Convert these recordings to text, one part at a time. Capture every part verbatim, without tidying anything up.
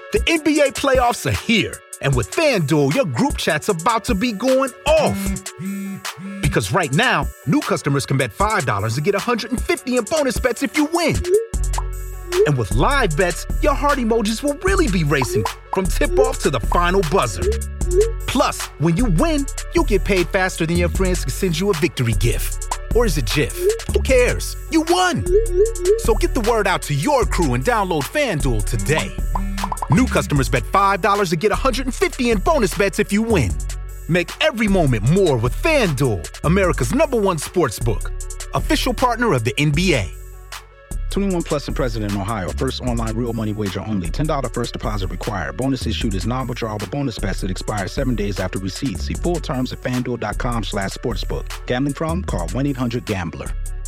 The N B A playoffs are here, and with FanDuel, your group chat's about to be going off. Because right now, new customers can bet five dollars and get one hundred fifty dollars in bonus bets if you win. And with live bets, your heart emojis will really be racing from tip-off to the final buzzer. Plus, when you win, you'll get paid faster than your friends can send you a victory gift. Or is it GIF? Who cares? You won! So get the word out to your crew and download FanDuel today. New customers bet five dollars and get one hundred fifty dollars in bonus bets if you win. Make every moment more with FanDuel, America's number one sportsbook. Official partner of the N B A. twenty-one plus and present in Ohio. First online real money wager only. ten dollars first deposit required. Bonus issued is non-withdrawable bonus bets that expire seven days after receipt. See full terms at FanDuel.com slash sportsbook. Gambling problem? Call one eight hundred gambler.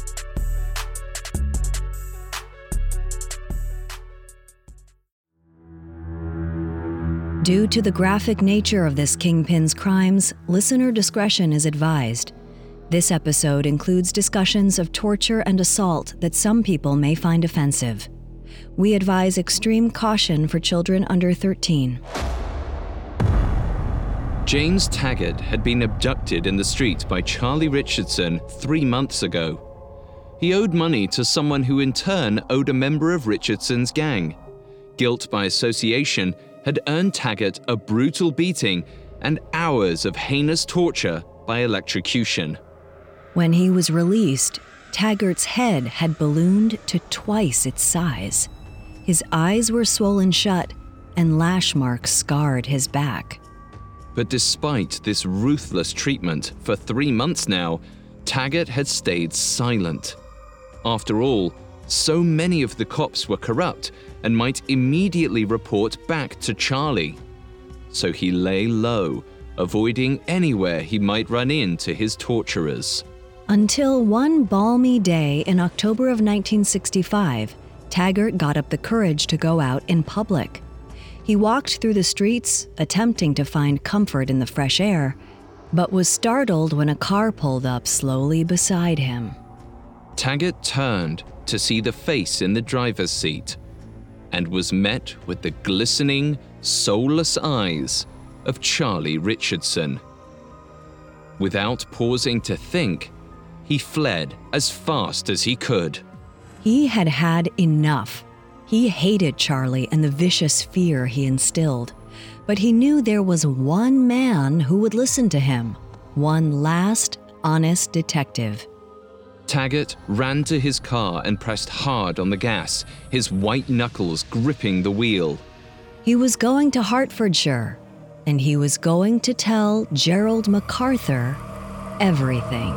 Due to the graphic nature of this kingpin's crimes, listener discretion is advised. This episode includes discussions of torture and assault that some people may find offensive. We advise extreme caution for children under thirteen. James Taggart had been abducted in the street by Charlie Richardson three months ago. He owed money to someone who in turn owed a member of Richardson's gang. Guilt by association had earned Taggart a brutal beating and hours of heinous torture by electrocution. When he was released, Taggart's head had ballooned to twice its size. His eyes were swollen shut, and lash marks scarred his back. But despite this ruthless treatment for three months now, Taggart had stayed silent. After all, so many of the cops were corrupt and might immediately report back to Charlie. So he lay low, avoiding anywhere he might run into his torturers. Until one balmy day in October of nineteen sixty-five, Taggart got up the courage to go out in public. He walked through the streets, attempting to find comfort in the fresh air, but was startled when a car pulled up slowly beside him. Taggart turned to see the face in the driver's seat and was met with the glistening, soulless eyes of Charlie Richardson. Without pausing to think, he fled as fast as he could. He had had enough. He hated Charlie and the vicious fear he instilled. But he knew there was one man who would listen to him. One last, honest detective. Taggart ran to his car and pressed hard on the gas, his white knuckles gripping the wheel. He was going to Hertfordshire, and he was going to tell Gerald MacArthur everything.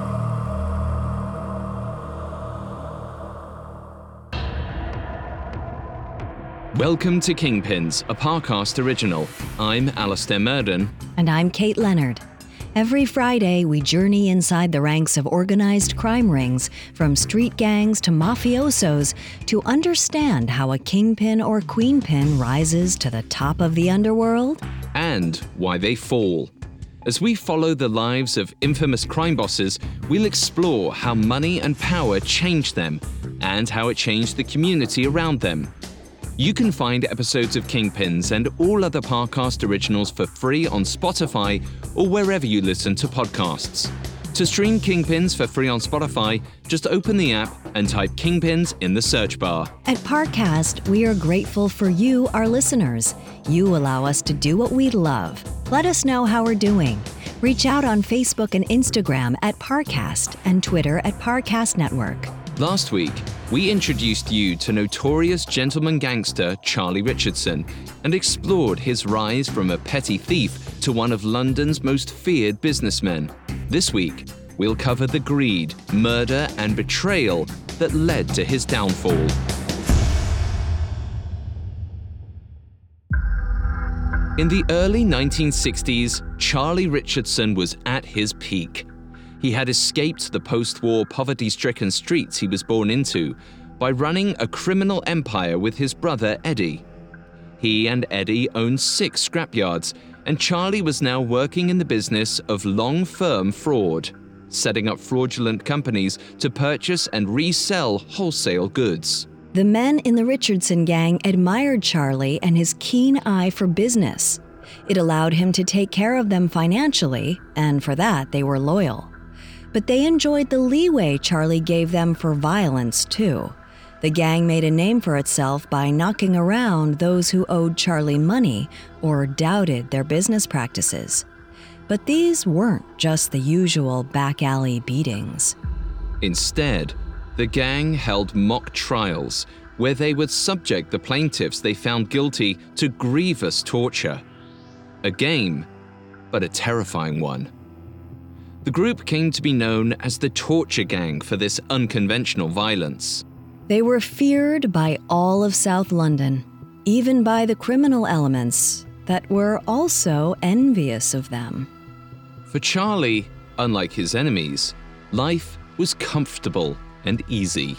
Welcome to Kingpins, a Parcast original. I'm Alastair Murden. And I'm Kate Leonard. Every Friday, we journey inside the ranks of organized crime rings, from street gangs to mafiosos, to understand how a kingpin or queenpin rises to the top of the underworld. And why they fall. As we follow the lives of infamous crime bosses, we'll explore how money and power changed them, and how it changed the community around them. You can find episodes of Kingpins and all other Parcast originals for free on Spotify or wherever you listen to podcasts. To stream Kingpins for free on Spotify, just open the app and type Kingpins in the search bar. At Parcast, we are grateful for you, our listeners. You allow us to do what we love. Let us know how we're doing. Reach out on Facebook and Instagram at Parcast and Twitter at Parcast Network. Last week, we introduced you to notorious gentleman gangster Charlie Richardson and explored his rise from a petty thief to one of London's most feared businessmen. This week, we'll cover the greed, murder, and betrayal that led to his downfall. In the early nineteen sixties, Charlie Richardson was at his peak. He had escaped the post-war poverty-stricken streets he was born into by running a criminal empire with his brother Eddie. He and Eddie owned six scrapyards, and Charlie was now working in the business of long-firm fraud, setting up fraudulent companies to purchase and resell wholesale goods. The men in the Richardson gang admired Charlie and his keen eye for business. It allowed him to take care of them financially, and for that they were loyal. But they enjoyed the leeway Charlie gave them for violence, too. The gang made a name for itself by knocking around those who owed Charlie money or doubted their business practices. But these weren't just the usual back-alley beatings. Instead, the gang held mock trials where they would subject the plaintiffs they found guilty to grievous torture. A game, but a terrifying one. The group came to be known as the Torture Gang for this unconventional violence. They were feared by all of South London, even by the criminal elements that were also envious of them. For Charlie, unlike his enemies, life was comfortable and easy.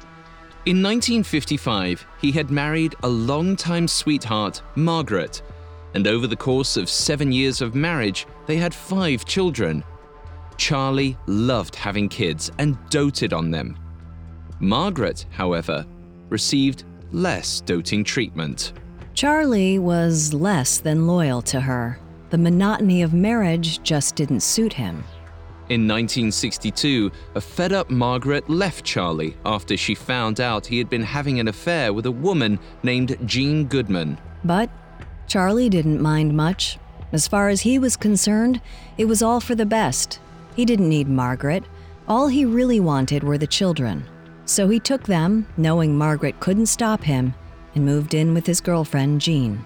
In nineteen fifty-five, he had married a longtime sweetheart, Margaret, and over the course of seven years of marriage, they had five children. Charlie loved having kids and doted on them. Margaret, however, received less doting treatment. Charlie was less than loyal to her. The monotony of marriage just didn't suit him. In nineteen sixty-two, a fed-up Margaret left Charlie after she found out he had been having an affair with a woman named Jean Goodman. But Charlie didn't mind much. As far as he was concerned, it was all for the best. He didn't need Margaret. All he really wanted were the children. So he took them, knowing Margaret couldn't stop him, and moved in with his girlfriend, Jean.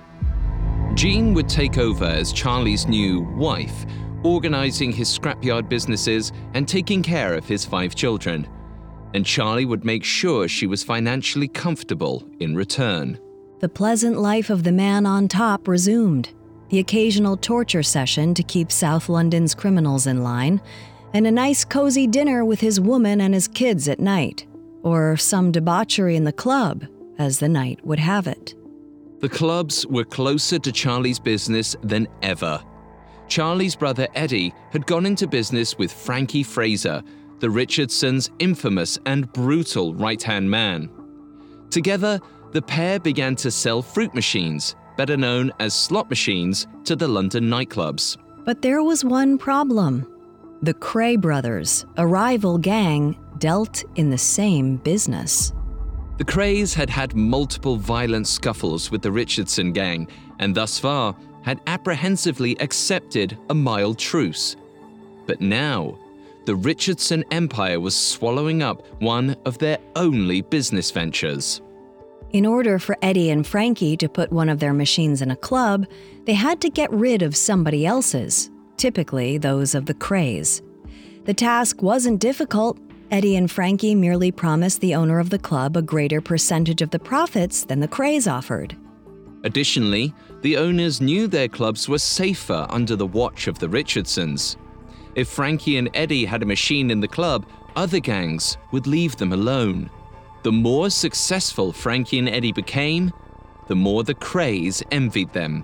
Jean would take over as Charlie's new wife, organizing his scrapyard businesses and taking care of his five children. And Charlie would make sure she was financially comfortable in return. The pleasant life of the man on top resumed. The occasional torture session to keep South London's criminals in line, and a nice cozy dinner with his woman and his kids at night, or some debauchery in the club, as the night would have it. The clubs were closer to Charlie's business than ever. Charlie's brother Eddie had gone into business with Frankie Fraser, the Richardsons' infamous and brutal right-hand man. Together, the pair began to sell fruit machines, better known as slot machines, to the London nightclubs. But there was one problem. The Cray brothers, a rival gang, dealt in the same business. The Crays had had multiple violent scuffles with the Richardson gang, and thus far had apprehensively accepted a mild truce. But now, the Richardson empire was swallowing up one of their only business ventures. In order for Eddie and Frankie to put one of their machines in a club, they had to get rid of somebody else's, typically those of the Crays. The task wasn't difficult. Eddie and Frankie merely promised the owner of the club a greater percentage of the profits than the Crays offered. Additionally, the owners knew their clubs were safer under the watch of the Richardsons. If Frankie and Eddie had a machine in the club, other gangs would leave them alone. The more successful Frankie and Eddie became, the more the Crays envied them.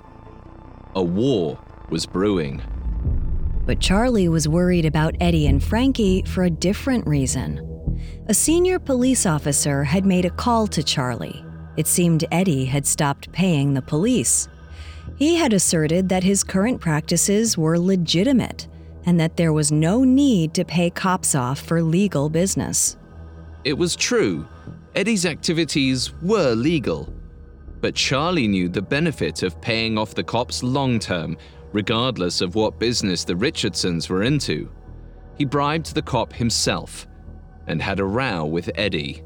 A war was brewing. But Charlie was worried about Eddie and Frankie for a different reason. A senior police officer had made a call to Charlie. It seemed Eddie had stopped paying the police. He had asserted that his current practices were legitimate and that there was no need to pay cops off for legal business. It was true. Eddie's activities were legal. But Charlie knew the benefit of paying off the cops long-term, regardless of what business the Richardsons were into. He bribed the cop himself and had a row with Eddie.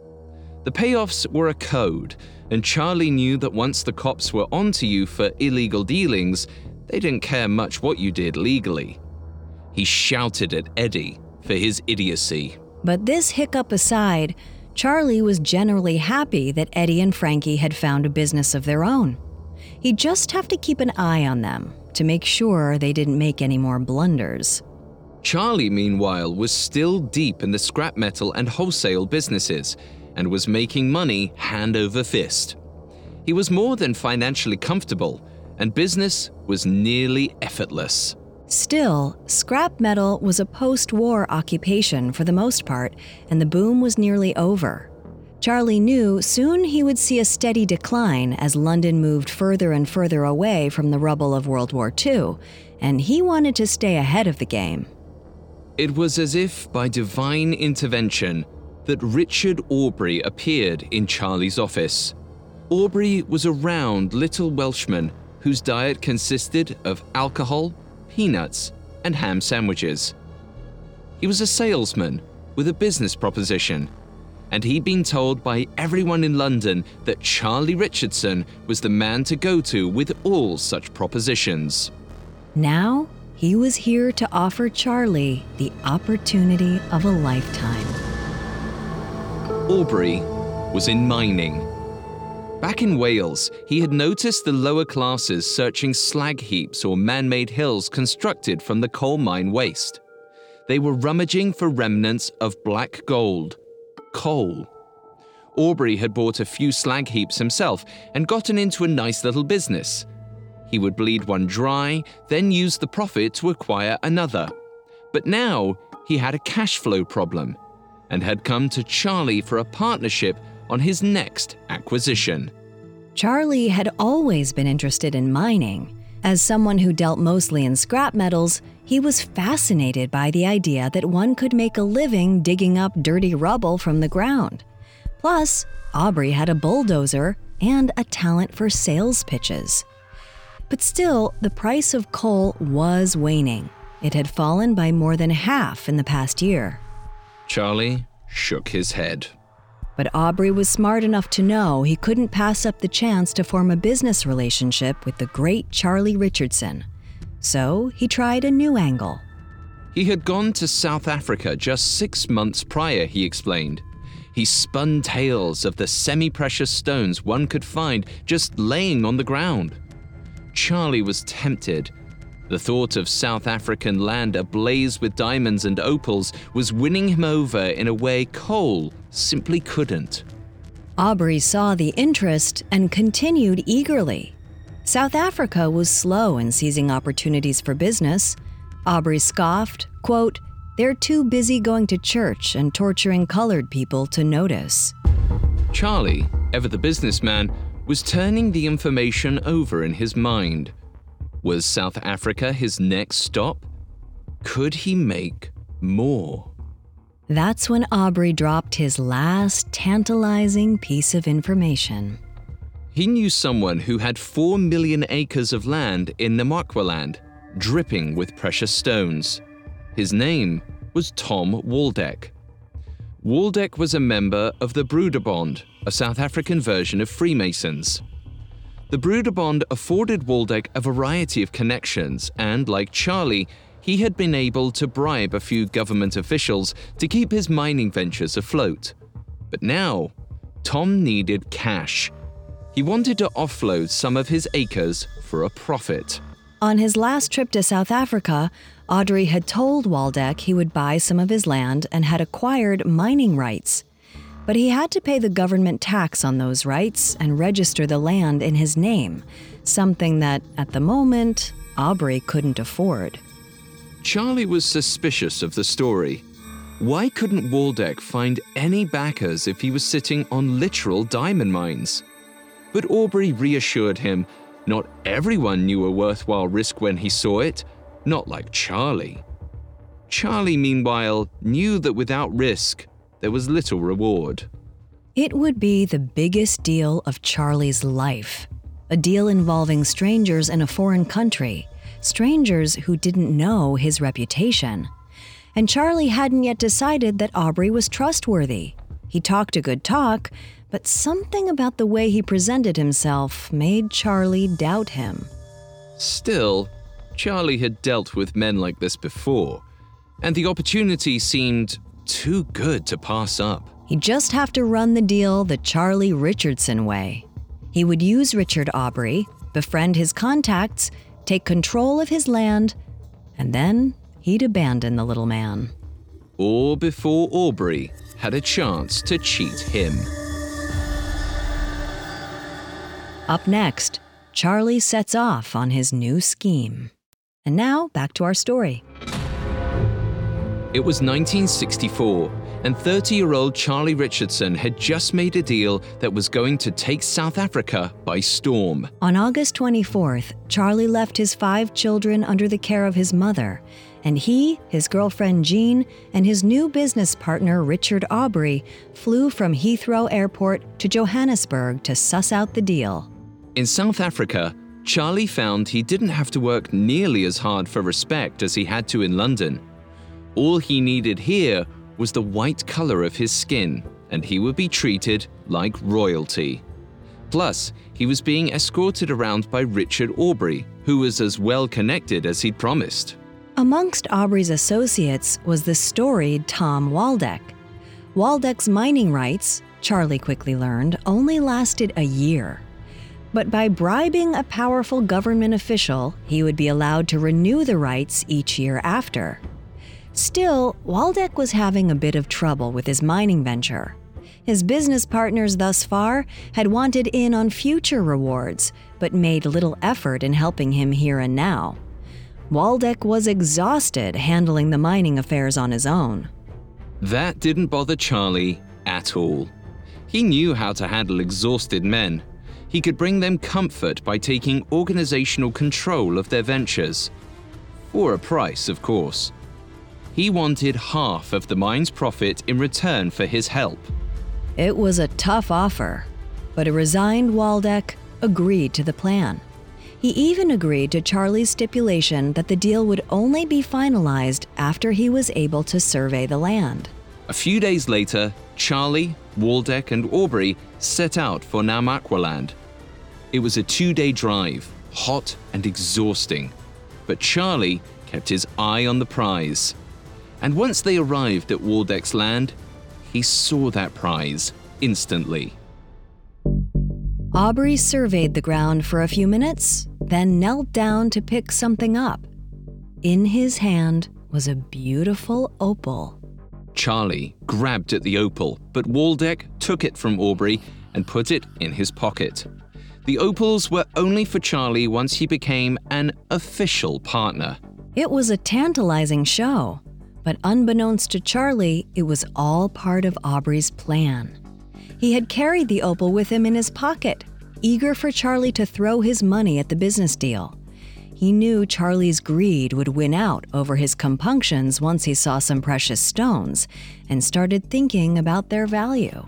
The payoffs were a code, and Charlie knew that once the cops were onto you for illegal dealings, they didn't care much what you did legally. He shouted at Eddie for his idiocy. But this hiccup aside, Charlie was generally happy that Eddie and Frankie had found a business of their own. He'd just have to keep an eye on them to make sure they didn't make any more blunders. Charlie, meanwhile, was still deep in the scrap metal and wholesale businesses and was making money hand over fist. He was more than financially comfortable, and business was nearly effortless. Still, scrap metal was a post-war occupation for the most part, and the boom was nearly over. Charlie knew soon he would see a steady decline as London moved further and further away from the rubble of World War Two, and he wanted to stay ahead of the game. It was as if by divine intervention that Richard Aubrey appeared in Charlie's office. Aubrey was a round little Welshman whose diet consisted of alcohol, peanuts, and ham sandwiches. He was a salesman with a business proposition, and he'd been told by everyone in London that Charlie Richardson was the man to go to with all such propositions. Now, he was here to offer Charlie the opportunity of a lifetime. Aubrey was in mining. Back in Wales, he had noticed the lower classes searching slag heaps or man-made hills constructed from the coal mine waste. They were rummaging for remnants of black gold, coal. Aubrey had bought a few slag heaps himself and gotten into a nice little business. He would bleed one dry, then use the profit to acquire another. But now he had a cash flow problem and had come to Charlie for a partnership on his next acquisition. Charlie had always been interested in mining. As someone who dealt mostly in scrap metals, he was fascinated by the idea that one could make a living digging up dirty rubble from the ground. Plus, Aubrey had a bulldozer and a talent for sales pitches. But still, the price of coal was waning. It had fallen by more than half in the past year. Charlie shook his head. But Aubrey was smart enough to know he couldn't pass up the chance to form a business relationship with the great Charlie Richardson. So he tried a new angle. He had gone to South Africa just six months prior, he explained. He spun tales of the semi-precious stones one could find just laying on the ground. Charlie was tempted. The thought of South African land ablaze with diamonds and opals was winning him over in a way coal simply couldn't. Aubrey saw the interest and continued eagerly. South Africa was slow in seizing opportunities for business. Aubrey scoffed, quote, "They're too busy going to church and torturing colored people to notice." Charlie, ever the businessman, was turning the information over in his mind. Was South Africa his next stop? Could he make more? That's when Aubrey dropped his last tantalizing piece of information. He knew someone who had four million acres of land in Namaqualand, dripping with precious stones. His name was Tom Waldeck. Waldeck was a member of the Broederbond, a South African version of Freemasons. The Broederbond afforded Waldeck a variety of connections, and like Charlie, he had been able to bribe a few government officials to keep his mining ventures afloat. But now, Tom needed cash. He wanted to offload some of his acres for a profit. On his last trip to South Africa, Aubrey had told Waldeck he would buy some of his land and had acquired mining rights. But he had to pay the government tax on those rights and register the land in his name, something that, at the moment, Aubrey couldn't afford. Charlie was suspicious of the story. Why couldn't Waldeck find any backers if he was sitting on literal diamond mines? But Aubrey reassured him not everyone knew a worthwhile risk when he saw it, not like Charlie. Charlie, meanwhile, knew that without risk, there was little reward. It would be the biggest deal of Charlie's life, a deal involving strangers in a foreign country, strangers who didn't know his reputation. And Charlie hadn't yet decided that Aubrey was trustworthy. He talked a good talk, but something about the way he presented himself made Charlie doubt him. Still, Charlie had dealt with men like this before, and the opportunity seemed too good to pass up. He'd just have to run the deal the Charlie Richardson way. He would use Richard Aubrey, befriend his contacts, take control of his land, and then he'd abandon the little man. All before Aubrey had a chance to cheat him. Up next, Charlie sets off on his new scheme. And now, back to our story. It was nineteen sixty-four, and thirty-year-old Charlie Richardson had just made a deal that was going to take South Africa by storm. On August twenty-fourth, Charlie left his five children under the care of his mother, and he, his girlfriend Jean, and his new business partner Richard Aubrey flew from Heathrow Airport to Johannesburg to suss out the deal. In South Africa, Charlie found he didn't have to work nearly as hard for respect as he had to in London. All he needed here was the white color of his skin, and he would be treated like royalty. Plus, he was being escorted around by Richard Aubrey, who was as well connected as he'd promised. Amongst Aubrey's associates was the storied Tom Waldeck. Waldeck's mining rights, Charlie quickly learned, only lasted a year. But by bribing a powerful government official, he would be allowed to renew the rights each year after. Still, Waldeck was having a bit of trouble with his mining venture. His business partners thus far had wanted in on future rewards, but made little effort in helping him here and now. Waldeck was exhausted handling the mining affairs on his own. That didn't bother Charlie at all. He knew how to handle exhausted men. He could bring them comfort by taking organizational control of their ventures. For a price, of course. He wanted half of the mine's profit in return for his help. It was a tough offer, but a resigned Waldeck agreed to the plan. He even agreed to Charlie's stipulation that the deal would only be finalized after he was able to survey the land. A few days later, Charlie, Waldeck, and Aubrey set out for Namakwaland. It was a two-day drive, hot and exhausting, but Charlie kept his eye on the prize. And once they arrived at Waldeck's land, he saw that prize instantly. Aubrey surveyed the ground for a few minutes, then knelt down to pick something up. In his hand was a beautiful opal. Charlie grabbed at the opal, but Waldeck took it from Aubrey and put it in his pocket. The opals were only for Charlie once he became an official partner. It was a tantalizing show. But unbeknownst to Charlie, it was all part of Aubrey's plan. He had carried the opal with him in his pocket, eager for Charlie to throw his money at the business deal. He knew Charlie's greed would win out over his compunctions once he saw some precious stones and started thinking about their value.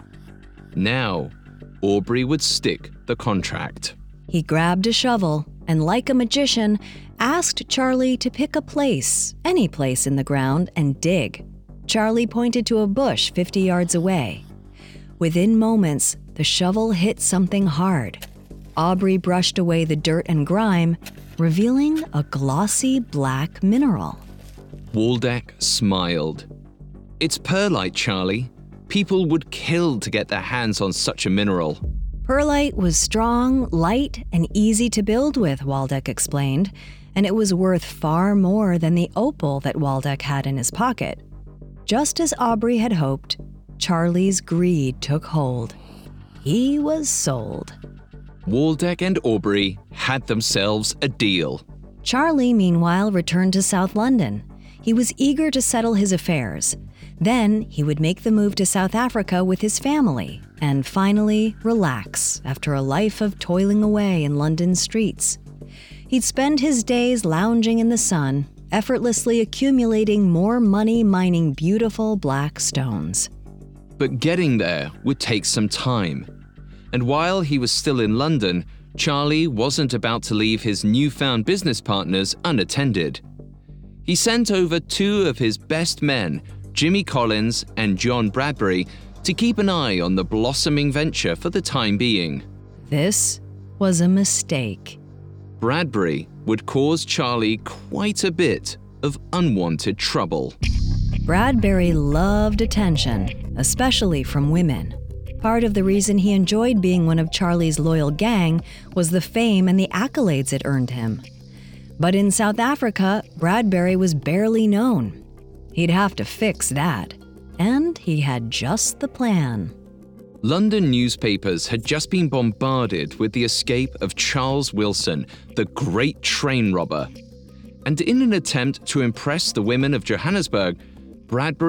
Now, Aubrey would stick the contract. He grabbed a shovel and, like a magician, asked Charlie to pick a place, any place in the ground, and dig. Charlie pointed to a bush fifty yards away. Within moments, the shovel hit something hard. Aubrey brushed away the dirt and grime, revealing a glossy black mineral. Waldeck smiled. "It's perlite, Charlie. People would kill to get their hands on such a mineral." Perlite was strong, light, and easy to build with, Waldeck explained, and it was worth far more than the opal that Waldeck had in his pocket. Just as Aubrey had hoped, Charlie's greed took hold. He was sold. Waldeck and Aubrey had themselves a deal. Charlie, meanwhile, returned to South London. He was eager to settle his affairs. Then he would make the move to South Africa with his family and finally relax after a life of toiling away in London's streets. He'd spend his days lounging in the sun, effortlessly accumulating more money mining beautiful black stones. But getting there would take some time. And while he was still in London, Charlie wasn't about to leave his newfound business partners unattended. He sent over two of his best men, Jimmy Collins and John Bradbury, to keep an eye on the blossoming venture for the time being. This was a mistake. Bradbury would cause Charlie quite a bit of unwanted trouble. Bradbury loved attention, especially from women. Part of the reason he enjoyed being one of Charlie's loyal gang was the fame and the accolades it earned him. But in South Africa, Bradbury was barely known. He'd have to fix that, and he had just the plan. London newspapers had just been bombarded with the escape of Charles Wilson, the great train robber. And in an attempt to impress the women of Johannesburg, Bradbury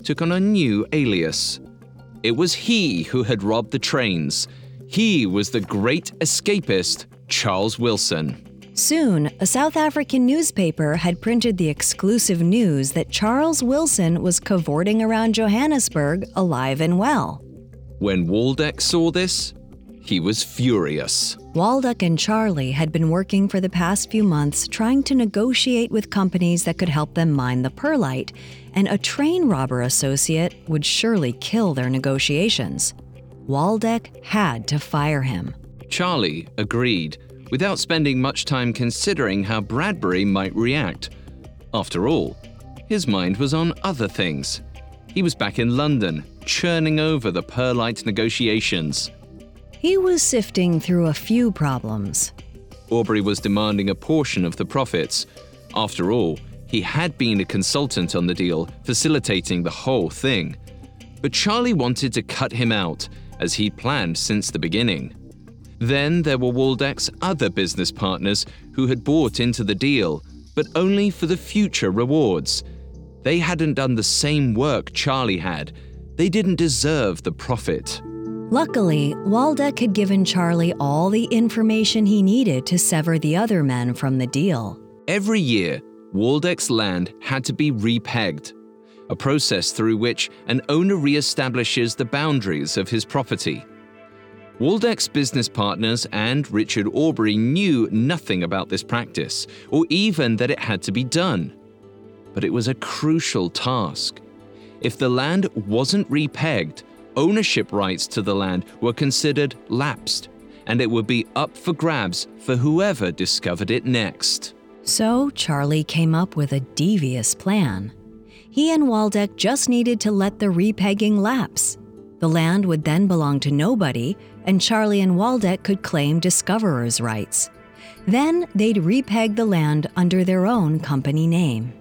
took on a new alias. It was he who had robbed the trains. He was the great escapist, Charles Wilson. Soon, a South African newspaper had printed the exclusive news that Charles Wilson was cavorting around Johannesburg alive and well. When Waldeck saw this, he was furious. Waldeck and Charlie had been working for the past few months trying to negotiate with companies that could help them mine the perlite, and a train robber associate would surely kill their negotiations. Waldeck had to fire him. Charlie agreed, without spending much time considering how Bradbury might react. After all, his mind was on other things. He was back in London, churning over the perlite negotiations. He was sifting through a few problems. Aubrey was demanding a portion of the profits. After all, he had been a consultant on the deal, facilitating the whole thing. But Charlie wanted to cut him out, as he'd planned since the beginning. Then there were Waldeck's other business partners who had bought into the deal, but only for the future rewards. They hadn't done the same work Charlie had. They didn't deserve the profit. Luckily, Waldeck had given Charlie all the information he needed to sever the other men from the deal. Every year, Waldeck's land had to be repegged, a process through which an owner re-establishes the boundaries of his property. Waldeck's business partners and Richard Aubrey knew nothing about this practice, or even that it had to be done. But it was a crucial task. If the land wasn't repegged, ownership rights to the land were considered lapsed, and it would be up for grabs for whoever discovered it next. So Charlie came up with a devious plan. He and Waldeck just needed to let the repegging lapse. The land would then belong to nobody, and Charlie and Waldeck could claim discoverer's rights. Then they'd repeg the land under their own company name.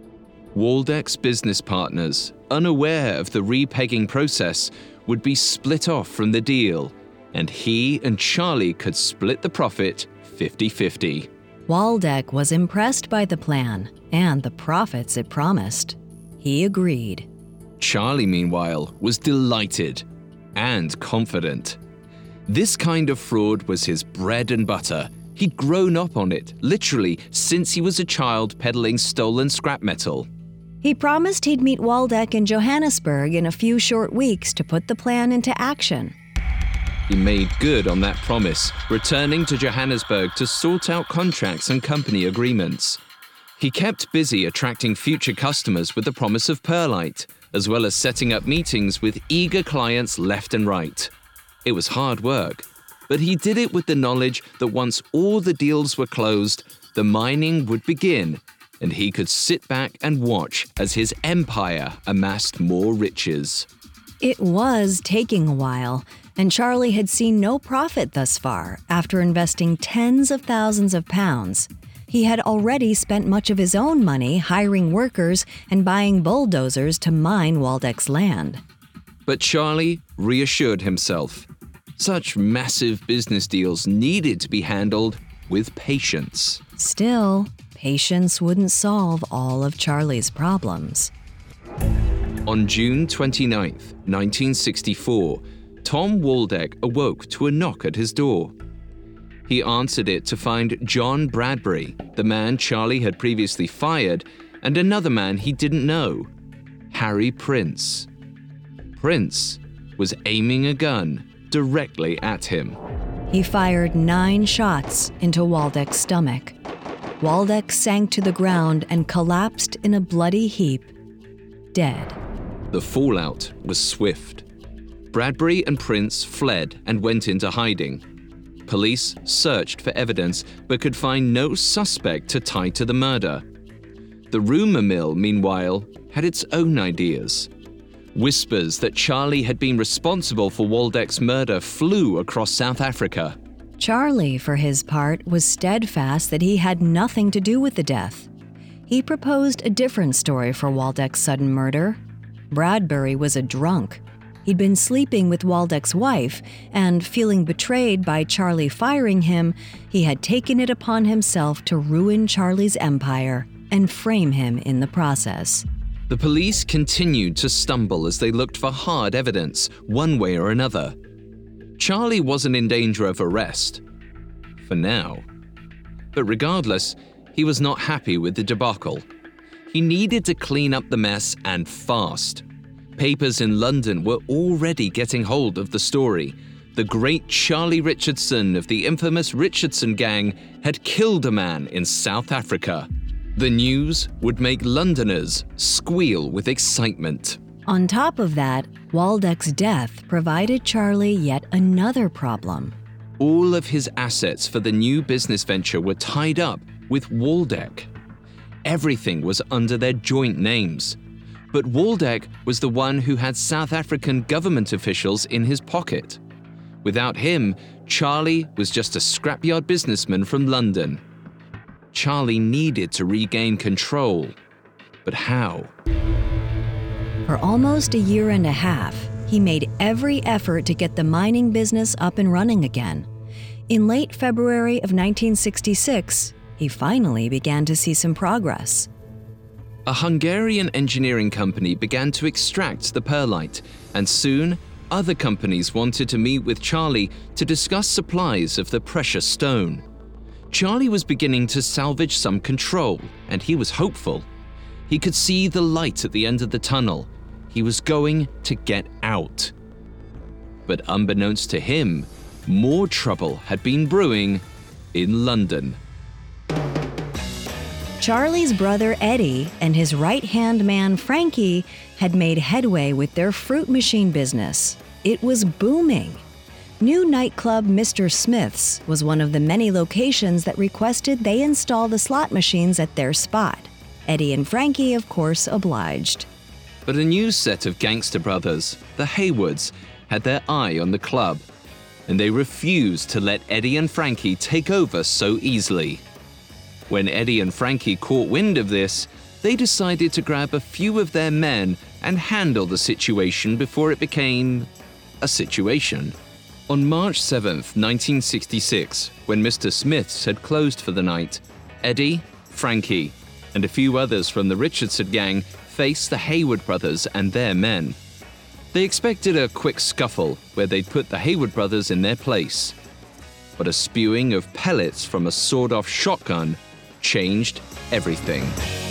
Waldeck's business partners, unaware of the repegging process, would be split off from the deal, and he and Charlie could split the profit fifty-fifty. Waldeck was impressed by the plan and the profits it promised. He agreed. Charlie, meanwhile, was delighted and confident. This kind of fraud was his bread and butter. He'd grown up on it, literally, since he was a child peddling stolen scrap metal. He promised he'd meet Waldeck in Johannesburg in a few short weeks to put the plan into action. He made good on that promise, returning to Johannesburg to sort out contracts and company agreements. He kept busy attracting future customers with the promise of perlite, as well as setting up meetings with eager clients left and right. It was hard work, but he did it with the knowledge that once all the deals were closed, the mining would begin, and he could sit back and watch as his empire amassed more riches. It was taking a while, and Charlie had seen no profit thus far after investing tens of thousands of pounds. He had already spent much of his own money hiring workers and buying bulldozers to mine Waldeck's land. But Charlie reassured himself. Such massive business deals needed to be handled with patience. Still, patience wouldn't solve all of Charlie's problems. On June twenty-ninth, nineteen sixty-four, Tom Waldeck awoke to a knock at his door. He answered it to find John Bradbury, the man Charlie had previously fired, and another man he didn't know, Harry Prince. Prince was aiming a gun directly at him. He fired nine shots into Waldeck's stomach. Waldeck sank to the ground and collapsed in a bloody heap, dead. The fallout was swift. Bradbury and Prince fled and went into hiding. Police searched for evidence but could find no suspect to tie to the murder. The rumor mill, meanwhile, had its own ideas. Whispers that Charlie had been responsible for Waldeck's murder flew across South Africa. Charlie, for his part, was steadfast that he had nothing to do with the death. He proposed a different story for Waldeck's sudden murder. Bradbury was a drunk. He'd been sleeping with Waldeck's wife, and feeling betrayed by Charlie firing him, he had taken it upon himself to ruin Charlie's empire and frame him in the process. The police continued to stumble as they looked for hard evidence, one way or another. Charlie wasn't in danger of arrest. For now. But regardless, he was not happy with the debacle. He needed to clean up the mess, and fast. Papers in London were already getting hold of the story. The great Charlie Richardson of the infamous Richardson Gang had killed a man in South Africa. The news would make Londoners squeal with excitement. On top of that, Waldeck's death provided Charlie yet another problem. All of his assets for the new business venture were tied up with Waldeck. Everything was under their joint names. But Waldeck was the one who had South African government officials in his pocket. Without him, Charlie was just a scrapyard businessman from London. Charlie needed to regain control. But how? For almost a year and a half, he made every effort to get the mining business up and running again. In late February of nineteen sixty-six, he finally began to see some progress. A Hungarian engineering company began to extract the perlite, and soon other companies wanted to meet with Charlie to discuss supplies of the precious stone. Charlie was beginning to salvage some control, and he was hopeful. He could see the light at the end of the tunnel. He was going to get out. But unbeknownst to him, more trouble had been brewing in London. Charlie's brother Eddie and his right-hand man Frankie had made headway with their fruit machine business. It was booming. New nightclub Mister Smith's was one of the many locations that requested they install the slot machines at their spot. Eddie and Frankie, of course, obliged. But a new set of gangster brothers, the Haywoods, had their eye on the club, and they refused to let Eddie and Frankie take over so easily. When Eddie and Frankie caught wind of this, they decided to grab a few of their men and handle the situation before it became a situation. On March seventh, nineteen sixty-six, when Mister Smith's had closed for the night, Eddie, Frankie, and a few others from the Richardson gang faced the Haywood brothers and their men. They expected a quick scuffle where they'd put the Haywood brothers in their place. But a spewing of pellets from a sawed-off shotgun changed everything.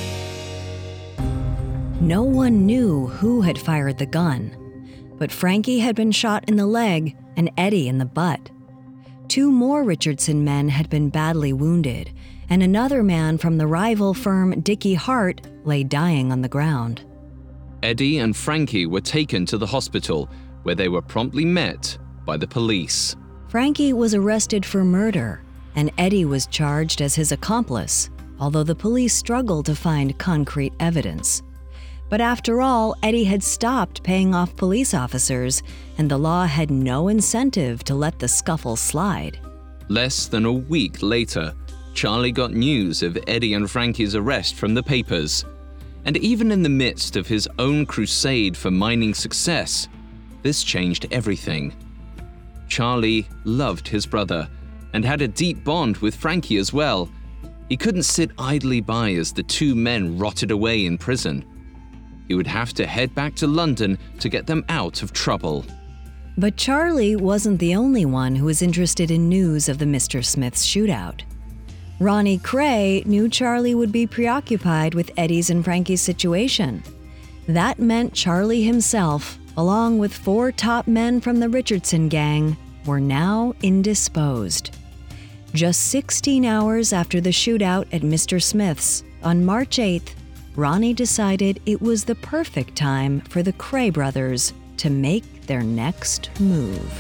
No one knew who had fired the gun, but Frankie had been shot in the leg and Eddie in the butt. Two more Richardson men had been badly wounded, and another man from the rival firm Dickey Hart lay dying on the ground. Eddie and Frankie were taken to the hospital, where they were promptly met by the police. Frankie was arrested for murder, and Eddie was charged as his accomplice, although the police struggled to find concrete evidence. But after all, Eddie had stopped paying off police officers, and the law had no incentive to let the scuffle slide. Less than a week later, Charlie got news of Eddie and Frankie's arrest from the papers. And even in the midst of his own crusade for mining success, this changed everything. Charlie loved his brother and had a deep bond with Frankie as well. He couldn't sit idly by as the two men rotted away in prison. He would have to head back to London to get them out of trouble. But Charlie wasn't the only one who was interested in news of the Mister Smith's shootout. Ronnie Cray knew Charlie would be preoccupied with Eddie's and Frankie's situation. That meant Charlie himself, along with four top men from the Richardson gang, were now indisposed. Just sixteen hours after the shootout at Mister Smith's, on March eighth, Ronnie decided it was the perfect time for the Cray brothers to make their next move.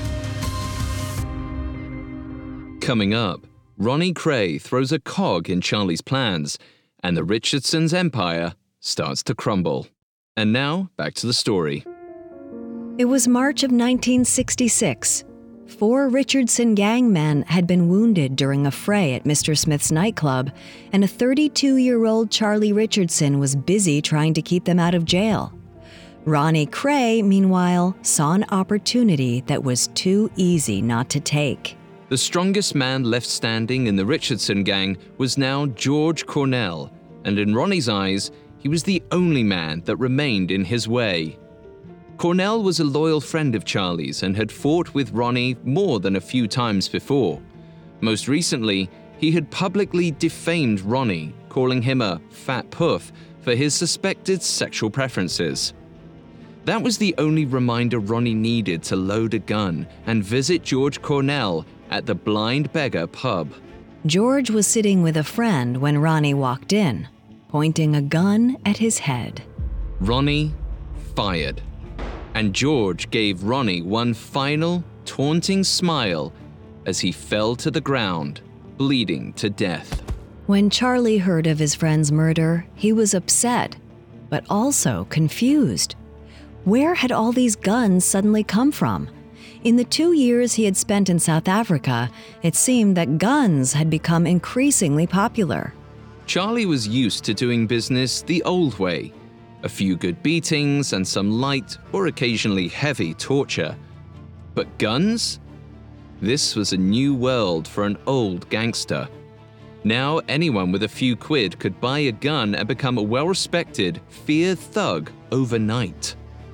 Coming up, Ronnie Cray throws a cog in Charlie's plans, and the Richardson's empire starts to crumble. And now, back to the story. It was March of nineteen sixty-six. Four Richardson gang men had been wounded during a fray at Mister Smith's nightclub, and a thirty-two-year-old Charlie Richardson was busy trying to keep them out of jail. Ronnie Cray, meanwhile, saw an opportunity that was too easy not to take. The strongest man left standing in the Richardson gang was now George Cornell, and in Ronnie's eyes, he He was the only man that remained in his way. Cornell was a loyal friend of Charlie's and had fought with Ronnie more than a few times before. Most recently, he had publicly defamed Ronnie, calling him a fat puff for his suspected sexual preferences. That was the only reminder Ronnie needed to load a gun and visit George Cornell at the Blind Beggar pub. George was sitting with a friend when Ronnie walked in, pointing a gun at his head. Ronnie fired, and George gave Ronnie one final, taunting smile as he fell to the ground, bleeding to death. When Charlie heard of his friend's murder, he was upset, but also confused. Where had all these guns suddenly come from? In the two years he had spent in South Africa, it seemed that guns had become increasingly popular. Charlie was used to doing business the old way. A few good beatings and some light or occasionally heavy torture. But guns? This was a new world for an old gangster. Now anyone with a few quid could buy a gun and become a well-respected, feared thug overnight.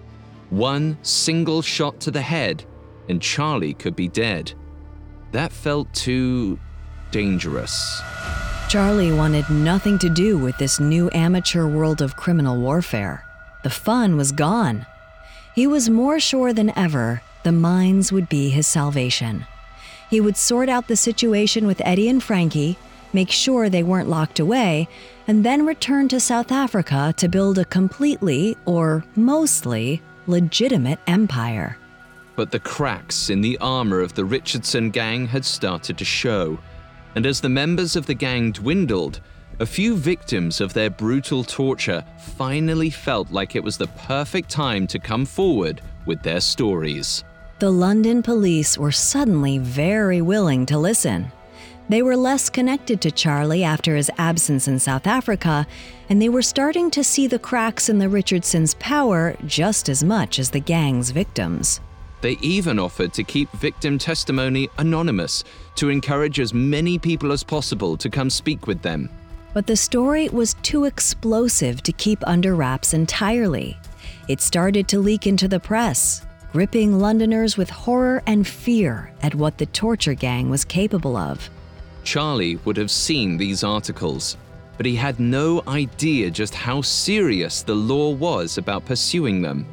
One single shot to the head, and Charlie could be dead. That felt too dangerous. Charlie wanted nothing to do with this new amateur world of criminal warfare. The fun was gone. He was more sure than ever the mines would be his salvation. He would sort out the situation with Eddie and Frankie, make sure they weren't locked away, and then return to South Africa to build a completely, or mostly, legitimate empire. But the cracks in the armor of the Richardson gang had started to show, and as the members of the gang dwindled, a few victims of their brutal torture finally felt like it was the perfect time to come forward with their stories. The London police were suddenly very willing to listen. They were less connected to Charlie after his absence in South Africa, and they were starting to see the cracks in the Richardsons' power just as much as the gang's victims. They even offered to keep victim testimony anonymous to encourage as many people as possible to come speak with them. But the story was too explosive to keep under wraps entirely. It started to leak into the press, gripping Londoners with horror and fear at what the torture gang was capable of. Charlie would have seen these articles, but he had no idea just how serious the law was about pursuing them.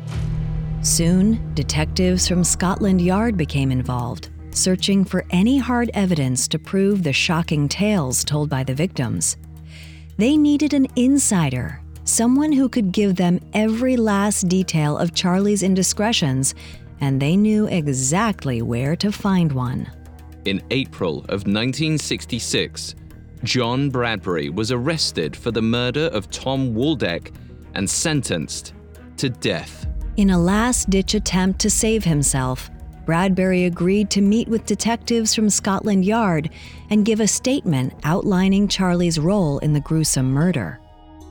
Soon, detectives from Scotland Yard became involved, searching for any hard evidence to prove the shocking tales told by the victims. They needed an insider, someone who could give them every last detail of Charlie's indiscretions, and they knew exactly where to find one. In April of nineteen sixty-six, John Bradbury was arrested for the murder of Tom Waldeck and sentenced to death. In a last-ditch attempt to save himself, Bradbury agreed to meet with detectives from Scotland Yard and give a statement outlining Charlie's role in the gruesome murder.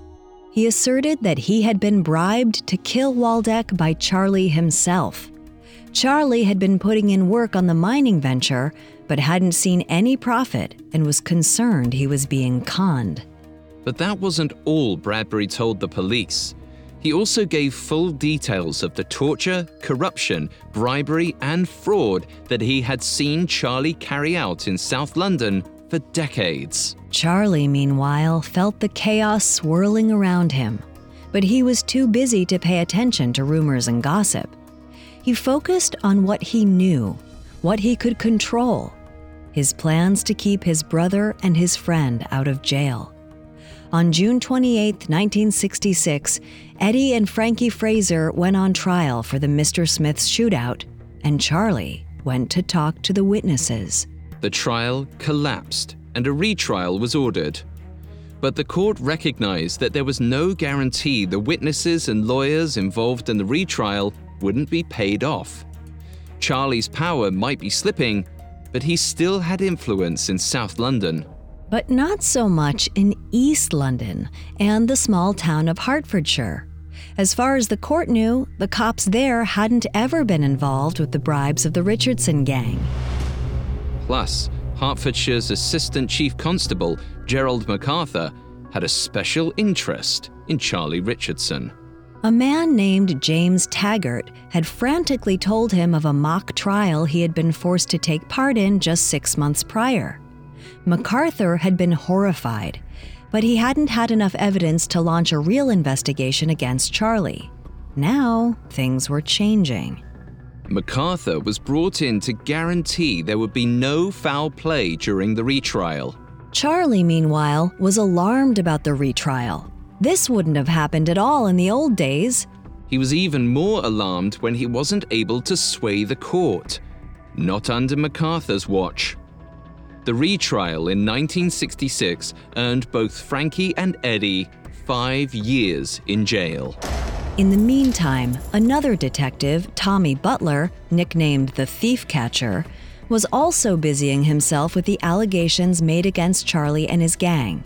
He asserted that he had been bribed to kill Waldeck by Charlie himself. Charlie had been putting in work on the mining venture, but hadn't seen any profit and was concerned he was being conned. But that wasn't all Bradbury told the police. He also gave full details of the torture, corruption, bribery, and fraud that he had seen Charlie carry out in South London for decades. Charlie, meanwhile, felt the chaos swirling around him, but he was too busy to pay attention to rumors and gossip. He focused on what he knew, what he could control, his plans to keep his brother and his friend out of jail. On June twenty-eighth, nineteen sixty-six, Eddie and Frankie Fraser went on trial for the Mister Smith's shootout, and Charlie went to talk to the witnesses. The trial collapsed and a retrial was ordered. But the court recognized that there was no guarantee the witnesses and lawyers involved in the retrial wouldn't be paid off. Charlie's power might be slipping, but he still had influence in South London. But not so much in East London and the small town of Hertfordshire. As far as the court knew, the cops there hadn't ever been involved with the bribes of the Richardson gang. Plus, Hertfordshire's Assistant Chief Constable, Gerald MacArthur, had a special interest in Charlie Richardson. A man named James Taggart had frantically told him of a mock trial he had been forced to take part in just six months prior. MacArthur had been horrified, but he hadn't had enough evidence to launch a real investigation against Charlie. Now, things were changing. MacArthur was brought in to guarantee there would be no foul play during the retrial. Charlie, meanwhile, was alarmed about the retrial. This wouldn't have happened at all in the old days. He was even more alarmed when he wasn't able to sway the court. Not under MacArthur's watch. The retrial in nineteen sixty-six earned both Frankie and Eddie five years in jail. In the meantime, another detective, Tommy Butler, nicknamed the Thief Catcher, was also busying himself with the allegations made against Charlie and his gang.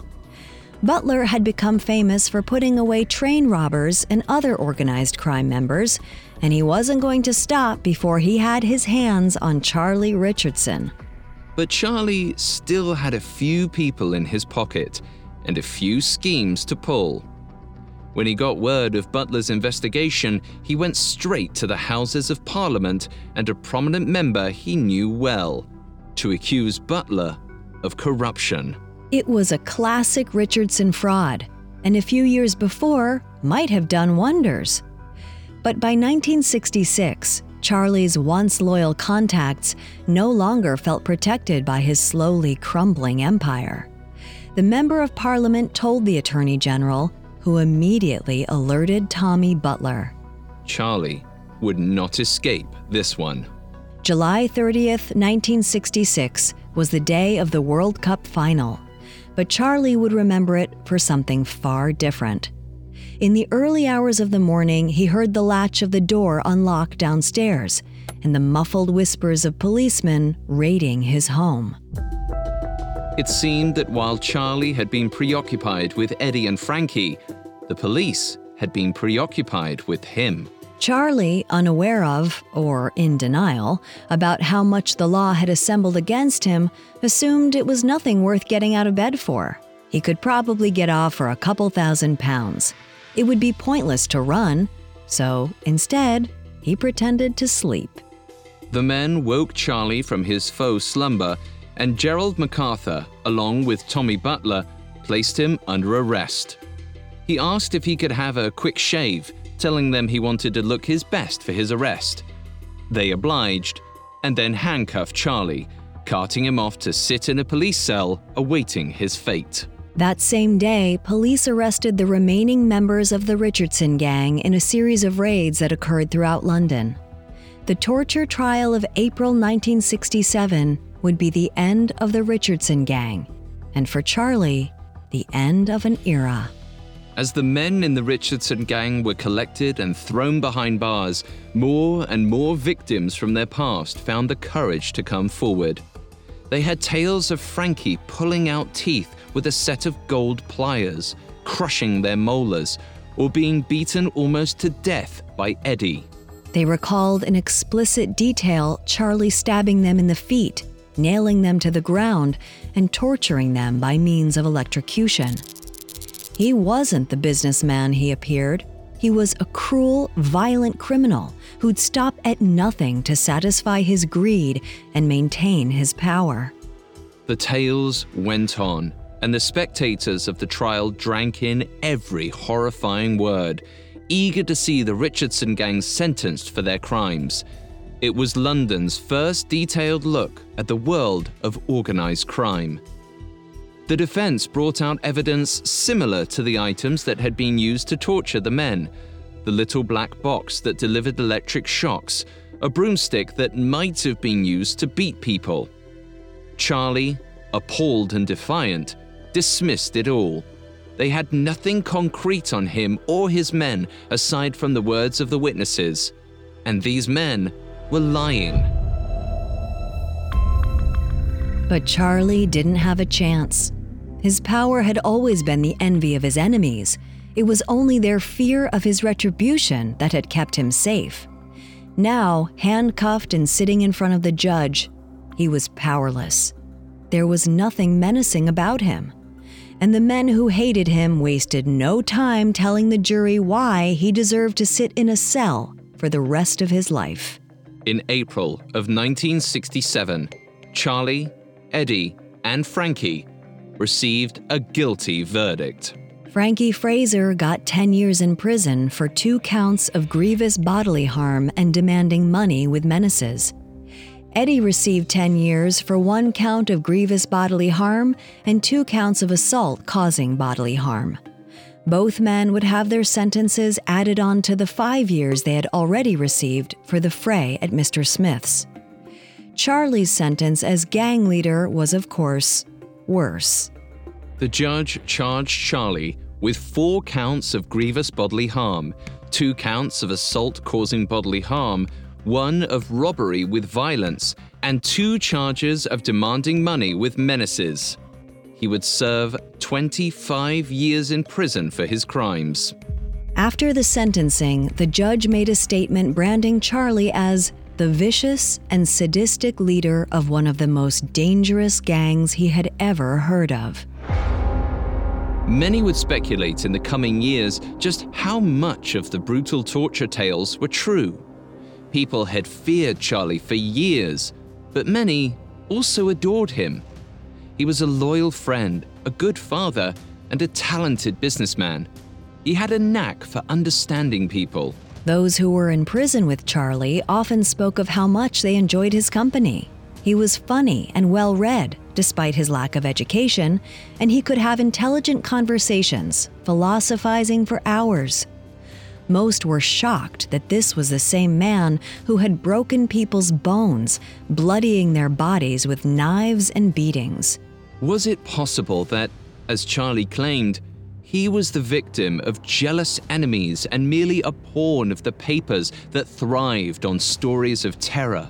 Butler had become famous for putting away train robbers and other organized crime members, and he wasn't going to stop before he had his hands on Charlie Richardson. But Charlie still had a few people in his pocket and a few schemes to pull. When he got word of Butler's investigation, he went straight to the Houses of Parliament and a prominent member he knew well, to accuse Butler of corruption. It was a classic Richardson fraud, and a few years before might have done wonders. But by nineteen sixty-six, Charlie's once loyal contacts no longer felt protected by his slowly crumbling empire. The Member of Parliament told the Attorney General, who immediately alerted Tommy Butler. Charlie would not escape this one. July thirtieth, nineteen sixty-six was the day of the World Cup final, but Charlie would remember it for something far different. In the early hours of the morning, he heard the latch of the door unlock downstairs and the muffled whispers of policemen raiding his home. It seemed that while Charlie had been preoccupied with Eddie and Frankie, the police had been preoccupied with him. Charlie, unaware of, or in denial, about how much the law had assembled against him, assumed it was nothing worth getting out of bed for. He could probably get off for a couple thousand pounds. It would be pointless to run, so instead, he pretended to sleep. The men woke Charlie from his faux slumber, and Gerald MacArthur, along with Tommy Butler, placed him under arrest. He asked if he could have a quick shave, telling them he wanted to look his best for his arrest. They obliged, and then handcuffed Charlie, carting him off to sit in a police cell awaiting his fate. That same day, police arrested the remaining members of the Richardson gang in a series of raids that occurred throughout London. The torture trial of April nineteen sixty-seven would be the end of the Richardson gang, and for Charlie, the end of an era. As the men in the Richardson gang were collected and thrown behind bars, more and more victims from their past found the courage to come forward. They had tales of Frankie pulling out teeth with a set of gold pliers, crushing their molars, or being beaten almost to death by Eddie. They recalled in explicit detail Charlie stabbing them in the feet, nailing them to the ground, and torturing them by means of electrocution. He wasn't the businessman he appeared. He was a cruel, violent criminal who'd stop at nothing to satisfy his greed and maintain his power. The tales went on, and the spectators of the trial drank in every horrifying word, eager to see the Richardson gang sentenced for their crimes. It was London's first detailed look at the world of organized crime. The defense brought out evidence similar to the items that had been used to torture the men: the little black box that delivered electric shocks, a broomstick that might have been used to beat people. Charlie, appalled and defiant, dismissed it all. They had nothing concrete on him or his men aside from the words of the witnesses. And these men were lying. But Charlie didn't have a chance. His power had always been the envy of his enemies. It was only their fear of his retribution that had kept him safe. Now, handcuffed and sitting in front of the judge, he was powerless. There was nothing menacing about him. And the men who hated him wasted no time telling the jury why he deserved to sit in a cell for the rest of his life. In April of nineteen sixty-seven, Charlie, Eddie, and Frankie received a guilty verdict. Frankie Fraser got ten years in prison for two counts of grievous bodily harm and demanding money with menaces. Eddie received ten years for one count of grievous bodily harm and two counts of assault causing bodily harm. Both men would have their sentences added on to the five years they had already received for the fray at Mister Smith's. Charlie's sentence as gang leader was, of course, worse. The judge charged Charlie with four counts of grievous bodily harm, two counts of assault causing bodily harm, one of robbery with violence, and two charges of demanding money with menaces. He would serve twenty-five years in prison for his crimes. After the sentencing, the judge made a statement branding Charlie as the vicious and sadistic leader of one of the most dangerous gangs he had ever heard of. Many would speculate in the coming years just how much of the brutal torture tales were true. People had feared Charlie for years, but many also adored him. He was a loyal friend, a good father, and a talented businessman. He had a knack for understanding people. Those who were in prison with Charlie often spoke of how much they enjoyed his company. He was funny and well-read, despite his lack of education, and he could have intelligent conversations, philosophizing for hours. Most were shocked that this was the same man who had broken people's bones, bloodying their bodies with knives and beatings. Was it possible that, as Charlie claimed, he was the victim of jealous enemies and merely a pawn of the papers that thrived on stories of terror?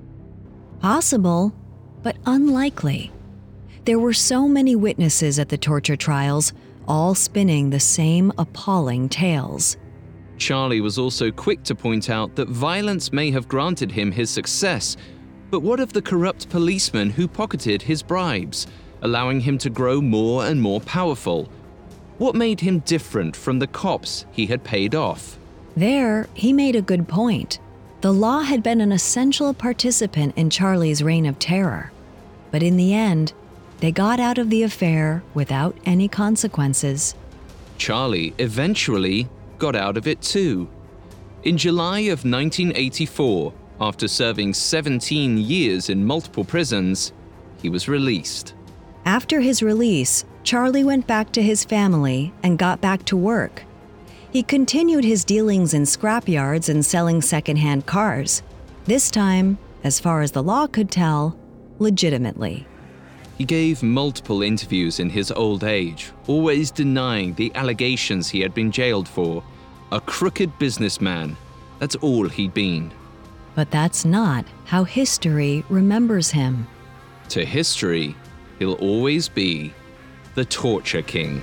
Possible, but unlikely. There were so many witnesses at the torture trials, all spinning the same appalling tales. Charlie was also quick to point out that violence may have granted him his success, but what of the corrupt policemen who pocketed his bribes, allowing him to grow more and more powerful? What made him different from the cops he had paid off? There, he made a good point. The law had been an essential participant in Charlie's reign of terror. But in the end, they got out of the affair without any consequences. Charlie eventually got out of it too. In July of nineteen eighty-four, after serving seventeen years in multiple prisons, he was released. After his release, Charlie went back to his family and got back to work. He continued his dealings in scrapyards and selling secondhand cars. This time, as far as the law could tell, legitimately. He gave multiple interviews in his old age, always denying the allegations he had been jailed for. A crooked businessman, that's all he'd been. But that's not how history remembers him. To history, he'll always be the Torture King.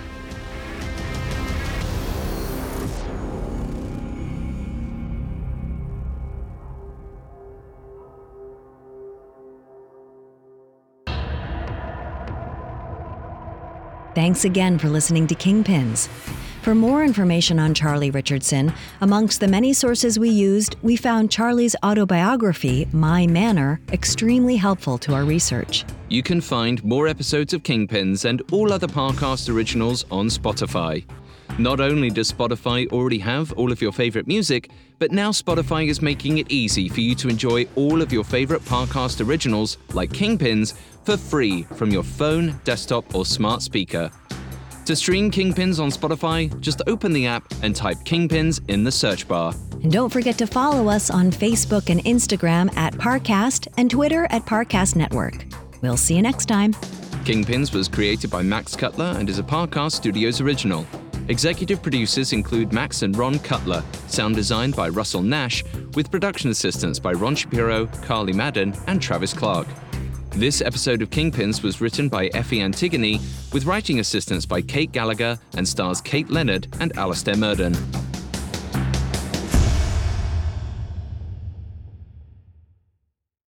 Thanks again for listening to Kingpins. For more information on Charlie Richardson, amongst the many sources we used, we found Charlie's autobiography, My Manor, extremely helpful to our research. You can find more episodes of Kingpins and all other Parcast originals on Spotify. Not only does Spotify already have all of your favorite music, but now Spotify is making it easy for you to enjoy all of your favorite Parcast originals, like Kingpins, for free from your phone, desktop, or smart speaker. To stream Kingpins on Spotify, just open the app and type Kingpins in the search bar. And don't forget to follow us on Facebook and Instagram at Parcast and Twitter at Parcast Network. We'll see you next time. Kingpins was created by Max Cutler and is a Parcast Studios original. Executive producers include Max and Ron Cutler, sound designed by Russell Nash, with production assistance by Ron Shapiro, Carly Madden, and Travis Clark. This episode of Kingpins was written by Effie Antigone, with writing assistance by Kate Gallagher and stars Kate Leonard and Alastair Murden.